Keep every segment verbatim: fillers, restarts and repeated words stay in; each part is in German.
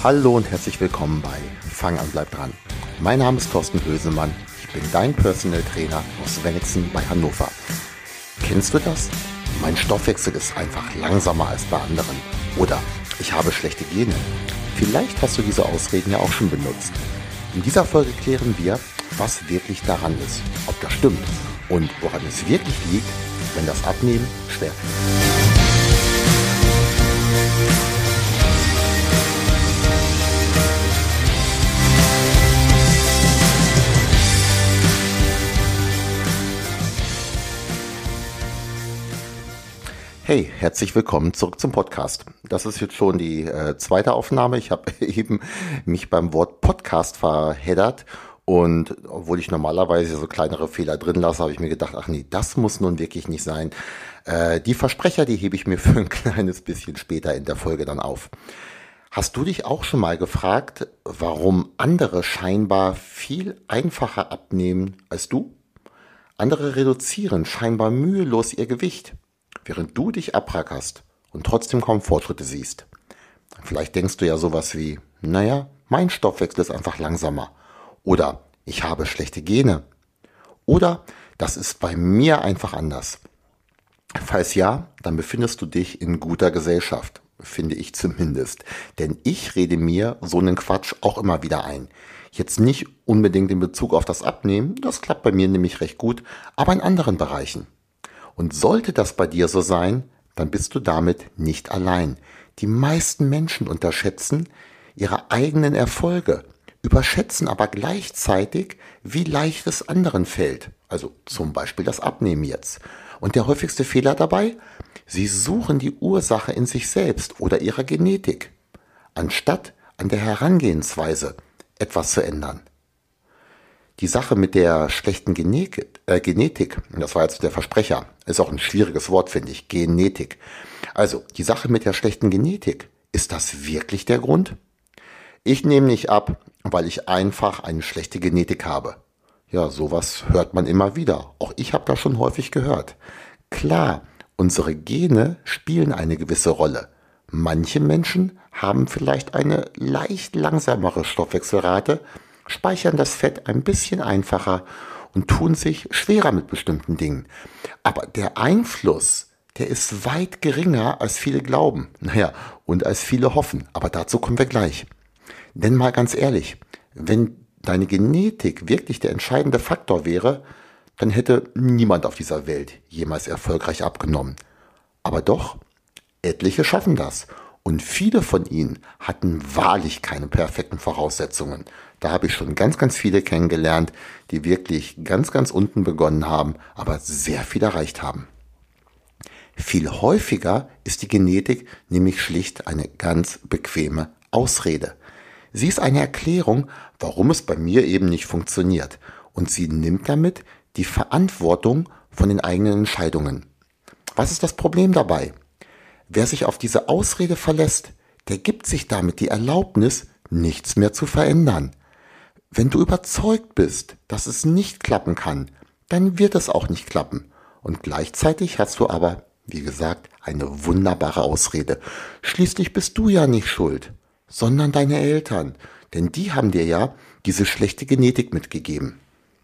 Hallo und herzlich willkommen bei Fang an, bleib dran. Mein Name ist Thorsten Hösemann, ich bin dein Personal Trainer aus Wenigsen bei Hannover. Kennst du das? Mein Stoffwechsel ist einfach langsamer als bei anderen. Oder ich habe schlechte Gene. Vielleicht hast du diese Ausreden ja auch schon benutzt. In dieser Folge klären wir, was wirklich daran ist, ob das stimmt und woran es wirklich liegt, wenn das Abnehmen schwerfällt. Hey, herzlich willkommen zurück zum Podcast. Das ist jetzt schon die äh, zweite Aufnahme. Ich habe eben mich beim Wort Podcast verheddert und obwohl ich normalerweise so kleinere Fehler drin lasse, habe ich mir gedacht, ach nee, das muss nun wirklich nicht sein. Äh, die Versprecher, die hebe ich mir für ein kleines bisschen später in der Folge dann auf. Hast du dich auch schon mal gefragt, warum andere scheinbar viel einfacher abnehmen als du? Andere reduzieren scheinbar mühelos ihr Gewicht, während du dich abrackerst und trotzdem kaum Fortschritte siehst. Vielleicht denkst du ja sowas wie, naja, mein Stoffwechsel ist einfach langsamer. Oder ich habe schlechte Gene. Oder das ist bei mir einfach anders. Falls ja, dann befindest du dich in guter Gesellschaft, finde ich zumindest. Denn ich rede mir so einen Quatsch auch immer wieder ein. Jetzt nicht unbedingt in Bezug auf das Abnehmen, das klappt bei mir nämlich recht gut, aber in anderen Bereichen. Und sollte das bei dir so sein, dann bist du damit nicht allein. Die meisten Menschen unterschätzen ihre eigenen Erfolge, überschätzen aber gleichzeitig, wie leicht es anderen fällt. Also zum Beispiel das Abnehmen jetzt. Und der häufigste Fehler dabei? Sie suchen die Ursache in sich selbst oder ihrer Genetik, anstatt an der Herangehensweise etwas zu ändern. Die Sache mit der schlechten Genetik, äh, Genetik, das war jetzt der Versprecher, ist auch ein schwieriges Wort, finde ich, Genetik. Also, die Sache mit der schlechten Genetik, ist das wirklich der Grund? Ich nehme nicht ab, weil ich einfach eine schlechte Genetik habe. Ja, sowas hört man immer wieder. Auch ich habe das schon häufig gehört. Klar, unsere Gene spielen eine gewisse Rolle. Manche Menschen haben vielleicht eine leicht langsamere Stoffwechselrate, speichern das Fett ein bisschen einfacher und tun sich schwerer mit bestimmten Dingen. Aber der Einfluss, der ist weit geringer, als viele glauben. Naja, und als viele hoffen. Aber dazu kommen wir gleich. Denn mal ganz ehrlich, wenn deine Genetik wirklich der entscheidende Faktor wäre, dann hätte niemand auf dieser Welt jemals erfolgreich abgenommen. Aber doch, etliche schaffen das. Und viele von ihnen hatten wahrlich keine perfekten Voraussetzungen. Da habe ich schon ganz, ganz viele kennengelernt, die wirklich ganz, ganz unten begonnen haben, aber sehr viel erreicht haben. Viel häufiger ist die Genetik nämlich schlicht eine ganz bequeme Ausrede. Sie ist eine Erklärung, warum es bei mir eben nicht funktioniert. Und sie nimmt damit die Verantwortung von den eigenen Entscheidungen. Was ist das Problem dabei? Wer sich auf diese Ausrede verlässt, der gibt sich damit die Erlaubnis, nichts mehr zu verändern. Wenn du überzeugt bist, dass es nicht klappen kann, dann wird es auch nicht klappen. Und gleichzeitig hast du aber, wie gesagt, eine wunderbare Ausrede. Schließlich bist du ja nicht schuld, sondern deine Eltern, denn die haben dir ja diese schlechte Genetik mitgegeben.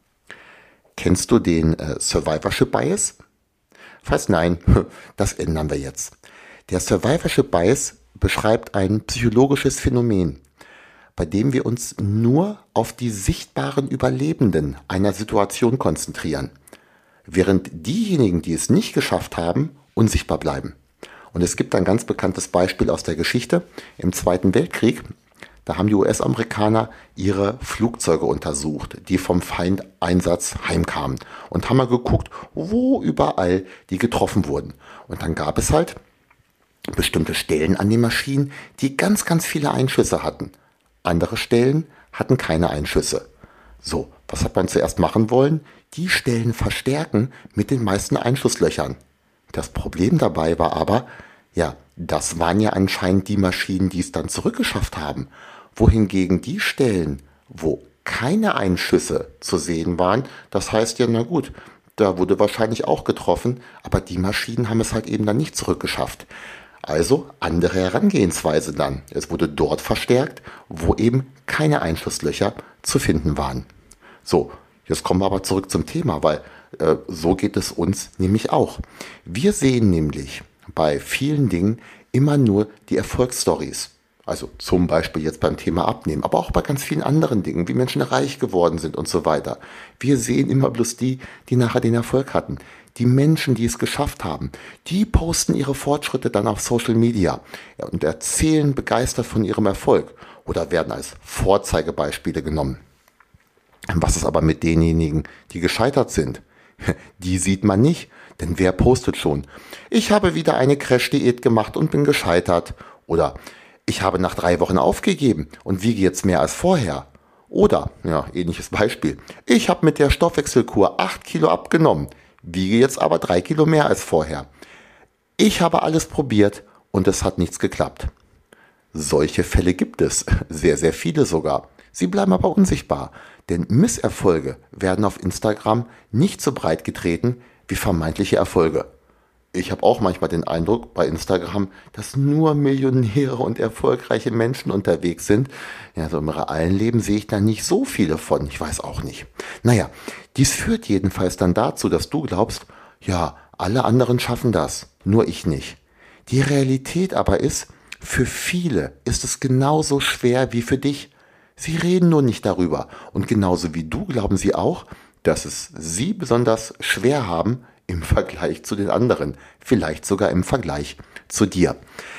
Kennst du den äh, Survivorship Bias? Falls nein, das ändern wir jetzt. Der Survivorship Bias beschreibt ein psychologisches Phänomen, bei dem wir uns nur auf die sichtbaren Überlebenden einer Situation konzentrieren, während diejenigen, die es nicht geschafft haben, unsichtbar bleiben. Und es gibt ein ganz bekanntes Beispiel aus der Geschichte. Im Zweiten Weltkrieg, da haben die U S-Amerikaner ihre Flugzeuge untersucht, die vom Feindeinsatz heimkamen und haben mal geguckt, wo überall die getroffen wurden. Und dann gab es halt bestimmte Stellen an den Maschinen, die ganz, ganz viele Einschüsse hatten. Andere Stellen hatten keine Einschüsse. So, was hat man zuerst machen wollen? Die Stellen verstärken mit den meisten Einschusslöchern. Das Problem dabei war aber, ja, das waren ja anscheinend die Maschinen, die es dann zurückgeschafft haben. Wohingegen die Stellen, wo keine Einschüsse zu sehen waren, das heißt ja, na gut, da wurde wahrscheinlich auch getroffen, aber die Maschinen haben es halt eben dann nicht zurückgeschafft. Also andere Herangehensweise dann. Es wurde dort verstärkt, wo eben keine Einschusslöcher zu finden waren. So, jetzt kommen wir aber zurück zum Thema, weil äh, so geht es uns nämlich auch. Wir sehen nämlich bei vielen Dingen immer nur die Erfolgsstories. Also zum Beispiel jetzt beim Thema Abnehmen, aber auch bei ganz vielen anderen Dingen, wie Menschen reich geworden sind und so weiter. Wir sehen immer bloß die, die nachher den Erfolg hatten. Die Menschen, die es geschafft haben, die posten ihre Fortschritte dann auf Social Media und erzählen begeistert von ihrem Erfolg oder werden als Vorzeigebeispiele genommen. Was ist aber mit denjenigen, die gescheitert sind? Die sieht man nicht, denn wer postet schon? Ich habe wieder eine Crash-Diät gemacht und bin gescheitert. Oder ich habe nach drei Wochen aufgegeben und wiege jetzt mehr als vorher. Oder, ja, ähnliches Beispiel. Ich habe mit der Stoffwechselkur acht Kilo abgenommen, wiege jetzt aber drei Kilo mehr als vorher. Ich habe alles probiert und es hat nichts geklappt. Solche Fälle gibt es, sehr, sehr viele sogar. Sie bleiben aber unsichtbar, denn Misserfolge werden auf Instagram nicht so breit getreten wie vermeintliche Erfolge. Ich habe auch manchmal den Eindruck bei Instagram, dass nur Millionäre und erfolgreiche Menschen unterwegs sind. Ja, so im realen Leben sehe ich da nicht so viele von. Ich weiß auch nicht. Naja, dies führt jedenfalls dann dazu, dass du glaubst, ja, alle anderen schaffen das, nur ich nicht. Die Realität aber ist, für viele ist es genauso schwer wie für dich. Sie reden nur nicht darüber. Und genauso wie du glauben sie auch, dass es sie besonders schwer haben im Vergleich zu den anderen. Vielleicht sogar im Vergleich zu dir.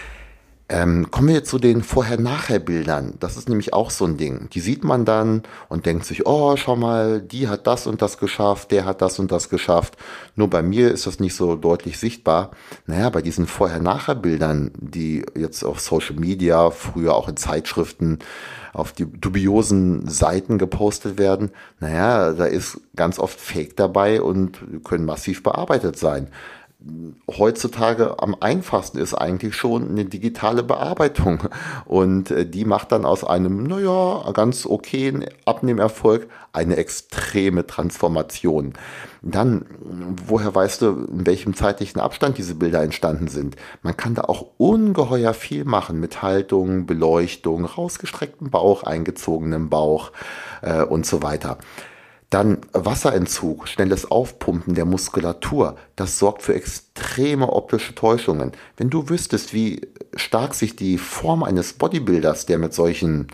Ähm, kommen wir jetzt zu den Vorher-Nachher-Bildern. Das ist nämlich auch so ein Ding. Die sieht man dann und denkt sich, oh, schau mal, die hat das und das geschafft, der hat das und das geschafft. Nur bei mir ist das nicht so deutlich sichtbar. Naja, bei diesen Vorher-Nachher-Bildern, die jetzt auf Social Media, früher auch in Zeitschriften, auf die dubiosen Seiten gepostet werden, naja, da ist ganz oft Fake dabei und können massiv bearbeitet sein. Heutzutage am einfachsten ist eigentlich schon eine digitale Bearbeitung und die macht dann aus einem, naja, ganz okayen Abnehmerfolg eine extreme Transformation. Dann, woher weißt du, in welchem zeitlichen Abstand diese Bilder entstanden sind? Man kann da auch ungeheuer viel machen mit Haltung, Beleuchtung, rausgestrecktem Bauch, eingezogenem Bauch äh, und so weiter. Dann Wasserentzug, schnelles Aufpumpen der Muskulatur, das sorgt für extreme optische Täuschungen. Wenn du wüsstest, wie stark sich die Form eines Bodybuilders, der mit solchen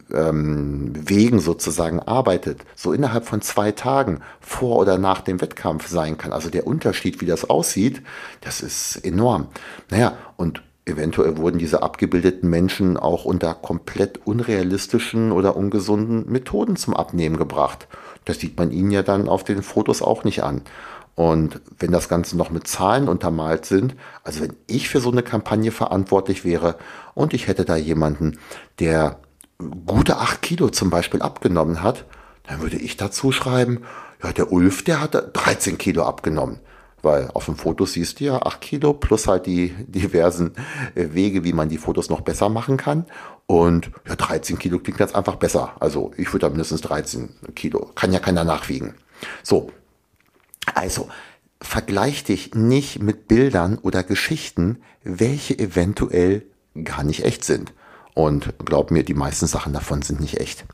ähm, Wegen sozusagen arbeitet, so innerhalb von zwei Tagen vor oder nach dem Wettkampf sein kann, also der Unterschied, wie das aussieht, das ist enorm. Naja, und eventuell wurden diese abgebildeten Menschen auch unter komplett unrealistischen oder ungesunden Methoden zum Abnehmen gebracht. Das sieht man ihnen ja dann auf den Fotos auch nicht an. Und wenn das Ganze noch mit Zahlen untermalt sind, also wenn ich für so eine Kampagne verantwortlich wäre und ich hätte da jemanden, der gute acht Kilo zum Beispiel abgenommen hat, dann würde ich dazu schreiben, ja, der Ulf, der hat dreizehn Kilo abgenommen. Weil auf dem Foto siehst du ja acht Kilo plus halt die diversen Wege, wie man die Fotos noch besser machen kann. Und ja, dreizehn Kilo klingt jetzt einfach besser. Also ich würde da mindestens dreizehn Kilo. Kann ja keiner nachwiegen. So, also vergleich dich nicht mit Bildern oder Geschichten, welche eventuell gar nicht echt sind. Und glaub mir, die meisten Sachen davon sind nicht echt.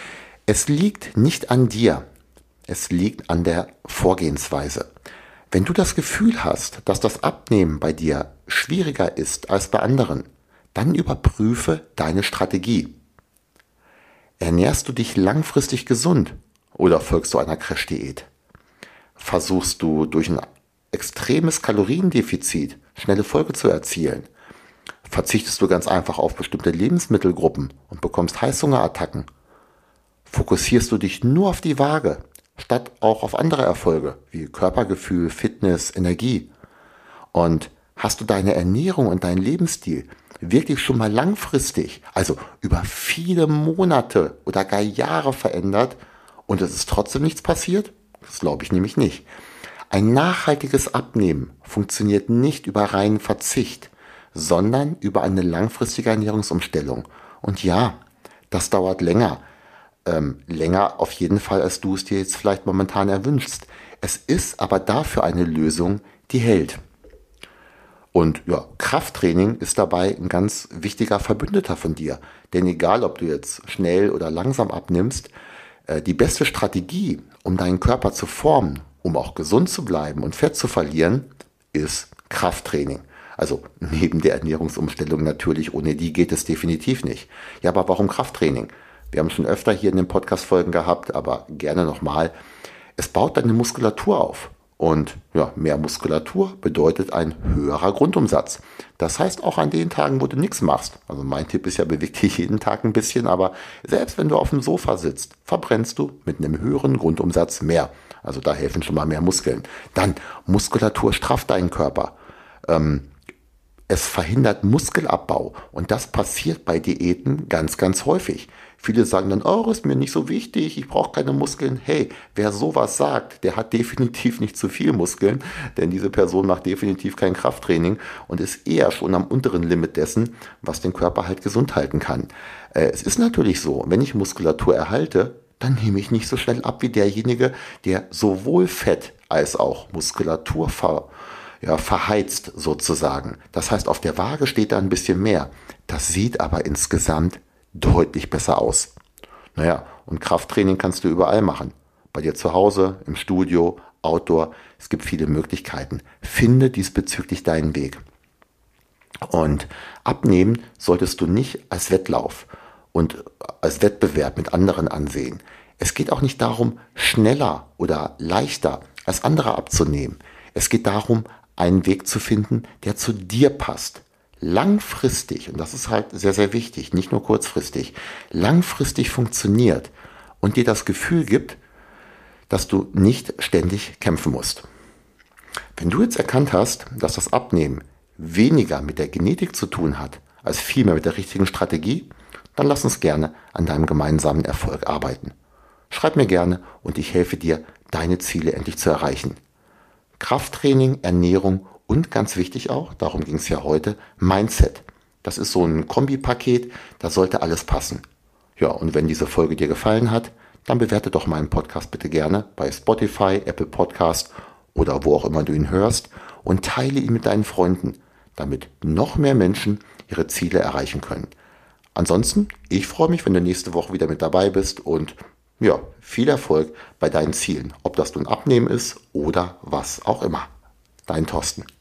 Es liegt nicht an dir. Es liegt an der Vorgehensweise. Wenn du das Gefühl hast, dass das Abnehmen bei dir schwieriger ist als bei anderen, dann überprüfe deine Strategie. Ernährst du dich langfristig gesund oder folgst du einer Crash-Diät? Versuchst du durch ein extremes Kaloriendefizit schnelle Erfolge zu erzielen? Verzichtest du ganz einfach auf bestimmte Lebensmittelgruppen und bekommst Heißhungerattacken? Fokussierst du dich nur auf die Waage, statt auch auf andere Erfolge wie Körpergefühl, Fitness, Energie? Und hast du deine Ernährung und deinen Lebensstil wirklich schon mal langfristig, also über viele Monate oder gar Jahre verändert und es ist trotzdem nichts passiert? Das glaube ich nämlich nicht. Ein nachhaltiges Abnehmen funktioniert nicht über reinen Verzicht, sondern über eine langfristige Ernährungsumstellung. Und ja, das dauert länger. Ähm, länger auf jeden Fall, als du es dir jetzt vielleicht momentan erwünschst. Es ist aber dafür eine Lösung, die hält. Und ja, Krafttraining ist dabei ein ganz wichtiger Verbündeter von dir. Denn egal, ob du jetzt schnell oder langsam abnimmst, äh, die beste Strategie, um deinen Körper zu formen, um auch gesund zu bleiben und Fett zu verlieren, ist Krafttraining. Also neben der Ernährungsumstellung natürlich, ohne die geht es definitiv nicht. Ja, aber warum Krafttraining? Wir haben schon öfter hier in den Podcast-Folgen gehabt, aber gerne nochmal. Es baut deine Muskulatur auf. Und ja, mehr Muskulatur bedeutet ein höherer Grundumsatz. Das heißt auch an den Tagen, wo du nichts machst. Also mein Tipp ist ja, beweg dich jeden Tag ein bisschen, aber selbst wenn du auf dem Sofa sitzt, verbrennst du mit einem höheren Grundumsatz mehr. Also da helfen schon mal mehr Muskeln. Dann, Muskulatur strafft deinen Körper. Ähm, Es verhindert Muskelabbau und das passiert bei Diäten ganz, ganz häufig. Viele sagen dann, oh, ist mir nicht so wichtig, ich brauche keine Muskeln. Hey, wer sowas sagt, der hat definitiv nicht zu viel Muskeln, denn diese Person macht definitiv kein Krafttraining und ist eher schon am unteren Limit dessen, was den Körper halt gesund halten kann. Äh, es ist natürlich so, wenn ich Muskulatur erhalte, dann nehme ich nicht so schnell ab wie derjenige, der sowohl Fett als auch Muskulatur ver ja, verheizt sozusagen. Das heißt, auf der Waage steht da ein bisschen mehr. Das sieht aber insgesamt deutlich besser aus. Naja, und Krafttraining kannst du überall machen. Bei dir zu Hause, im Studio, Outdoor. Es gibt viele Möglichkeiten. Finde diesbezüglich deinen Weg. Und abnehmen solltest du nicht als Wettlauf und als Wettbewerb mit anderen ansehen. Es geht auch nicht darum, schneller oder leichter als andere abzunehmen. Es geht darum, einen Weg zu finden, der zu dir passt. Langfristig, und das ist halt sehr, sehr wichtig, nicht nur kurzfristig, langfristig funktioniert und dir das Gefühl gibt, dass du nicht ständig kämpfen musst. Wenn du jetzt erkannt hast, dass das Abnehmen weniger mit der Genetik zu tun hat, als vielmehr mit der richtigen Strategie, dann lass uns gerne an deinem gemeinsamen Erfolg arbeiten. Schreib mir gerne und ich helfe dir, deine Ziele endlich zu erreichen. Krafttraining, Ernährung und ganz wichtig auch, darum ging es ja heute, Mindset. Das ist so ein Kombipaket, da sollte alles passen. Ja, und wenn diese Folge dir gefallen hat, dann bewerte doch meinen Podcast bitte gerne bei Spotify, Apple Podcast oder wo auch immer du ihn hörst und teile ihn mit deinen Freunden, damit noch mehr Menschen ihre Ziele erreichen können. Ansonsten, ich freue mich, wenn du nächste Woche wieder mit dabei bist und ja, viel Erfolg bei deinen Zielen, ob das nun Abnehmen ist oder was auch immer. Dein Thorsten.